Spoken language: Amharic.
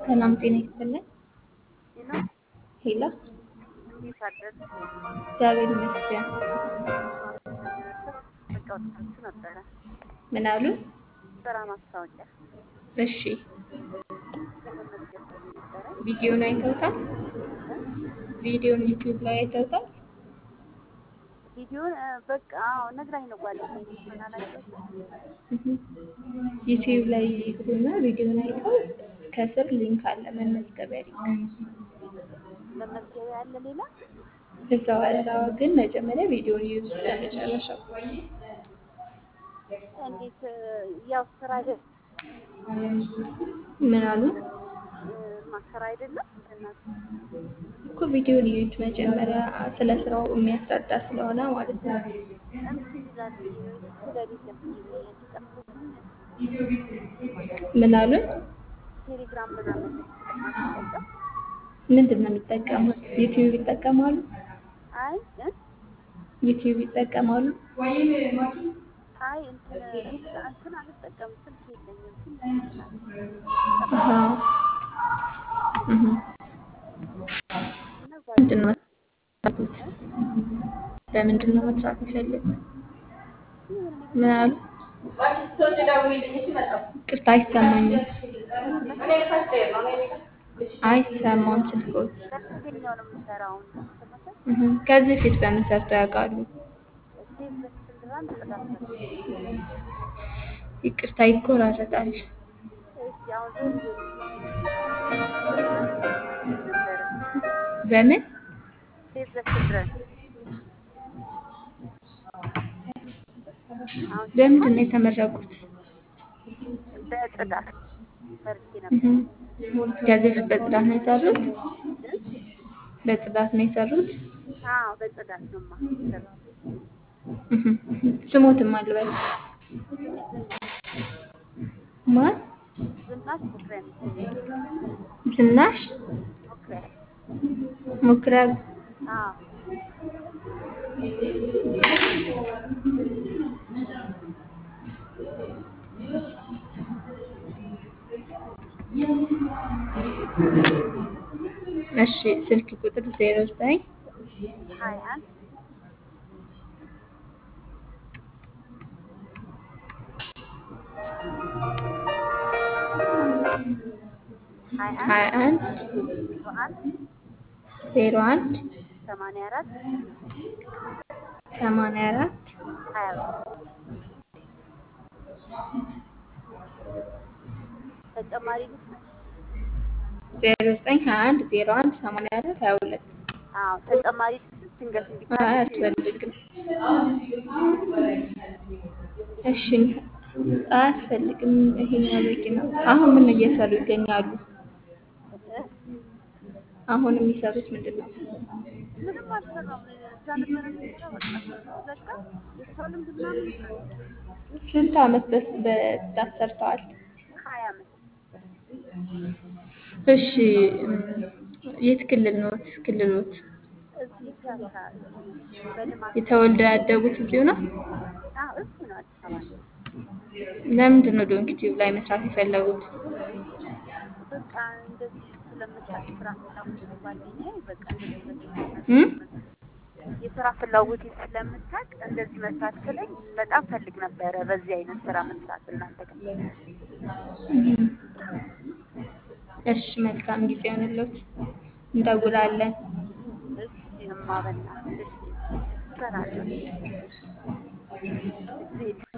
ሰላም ጤና ይስጥልን። ሄሎ ሄሎ፣ እንዴት አደርሽ? እግዚአብሔር ይመስገን። ስራ ማስታወቂያ ወጥታችሁ ነበረ። ምን አሉ? ስራ ማስታወቂያ እሺ፣ ለመመዝገብ ፈልጌ ነበረ። ቪዲዮን አይተውታል? እ? ቪዲዮን ዩቲዩብ ላይ አይተውታል? ቪዲዮን በቃ አዎ ነግራኝ ነው ጓደኛዬ። እኔ እንኳን አላየሁትም። ዩቲዩብ ላይ ይግቡና ቪዲዮን አይተው ከስር ሊንክ አለ፣ መመዝገቢያ ሊንክ መመዝገቢያ ያለ ሌላ እዛው አለ። ግን መጀመሪያ ቪዲዮን ይዩት ለመጨረሻው። እንዴት ያው ስራ አይደል ምን አሉ? ስራ አይደለም እናት እኮ ቪዲዮን ይዩት መጀመሪያ፣ ስለ ስራው የሚያስረዳ ስለሆነ ማለት ነው። እንትን ይላል ስለሌለም እንዲጠፍቶብኝ ምን አሉ? ቴሌግራም ምናምን ማስጠቀም ምንድን ነው የሚጠቀሙት? ዩቲዩብ ይጠቀማሉ? አይ ዩቲዩብ ይጠቀማሉ? አይ እንትን አልጠቀምም። ስልክ የለኝም። ትንሽ ናት። አሃ፣ እህ። እና ምንድን ነው ጓደኛዬ መስራቱት? በምንድን ነው መስራት የሚፈልጉት? የሆነ ምን ነገር አሉ? ቅርታ አይሰማኝም። አይሰማም ስልኮት። በዚህኛው ነው የምሰራው። ተመሳሳይ ከዚህ በፊት በምን ሰርተው ያውቃሉ? ሴቭ ዘ ችልድረን ጽዳት ሰርቼ ይቅርታ ይቆራረጣል። እስቲ አሁን ችልድረን ነበረ በምን? ሴቭ ዘ ችልድረን አሁን በምንድን ነው የተመረቁት? በጽዳት ሰርቼ ነበር። ከዚህ በፊት በጽዳት ነው የሰሩት? በጽዳት ነው የሰሩት? አዎ በጽዳት ነው የሰራሁት። ስሞትም አልበል ዝናሽ ማን? ዝናሽ ሞክሪያ ነች። ዝናሽ ሞክሪያ ሞክሪያ። አዎ እሺ፣ ስልክ ቁጥር 09 21 21 01 84 84 ተጨማሪ ልስጥ? 09 21 01 84 22 አዎ ተጨማሪ ልስጥ? ድንገት እንዲካል አያስፈልግም። እሺ፣ አያስፈልግም። ይሄኛው በቂ ነው። አሁን ምን እየሰሩ ይገኛሉ? አሁን የሚሰሩት ምንድን ነው? ምንም አልሰራም። እዛ ነበረ የምሰራው። በቃ ዘጋ። የስራ ልምድ ምናምን የለኝም። ስንት ዓመት በጽዳት ሰርተዋል? 20 ዓመት እሺ፣ የት ክልል ኖት? ክልሎት? እዚህ ፒያሳ በልማት የተወልደው ያደጉት እዚሁ ነው? እሱ ነው አዲስ አበባ ነው። ለምንድን ነው ዶንኪ ቲዩብ ላይ መስራት የፈለጉት? በቃ እንደዚህ ስለምታውቅ ስራ ፍላጎት ጓደኛዬ በቃ እንደዚህ እም? የስራ ፍላጎት ስለምታውቅ እንደዚህ መስራት ስለኝ በጣም ፈልግ ነበረ። በዚህ አይነት ስራ መስራት እናንተ ጋር እሺ፣ መልካም ጊዜ ይሆንልዎት። እንደውላለን። እሺ እማ በእናትሽ እሺ እሰራለሁ።